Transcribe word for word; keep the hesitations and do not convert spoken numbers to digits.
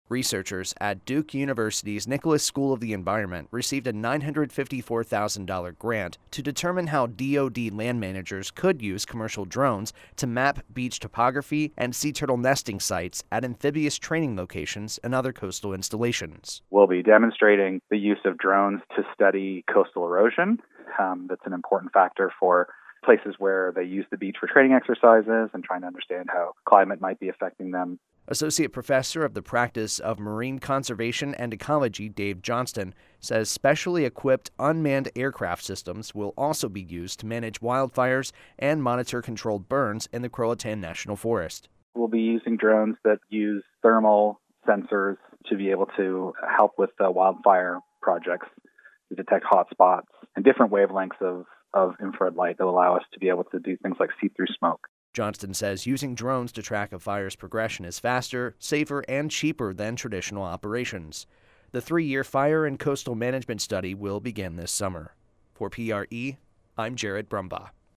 Researchers at Duke University's Nicholas School of the Environment received a nine hundred fifty-four thousand dollars grant to determine how D O D land managers could use commercial drones to map beach topography and sea turtle nesting sites at amphibious training locations and other coastal installations. We'll be demonstrating the use of drones to study coastal erosion. Um, that's an important factor for places where they use the beach for training exercises and trying to understand how climate might be affecting them. Associate Professor of the Practice of Marine Conservation and Ecology Dave Johnston says specially equipped unmanned aircraft systems will also be used to manage wildfires and monitor controlled burns in the Croatan National Forest. We'll be using drones that use thermal sensors to be able to help with uh, wildfire projects, to detect hot spots and different wavelengths of, of infrared light that will allow us to be able to do things like see-through smoke. Johnston says using drones to track a fire's progression is faster, safer, and cheaper than traditional operations. The three-year Fire and Coastal Management Study will begin this summer. For P R E, I'm Jared Brumbaugh.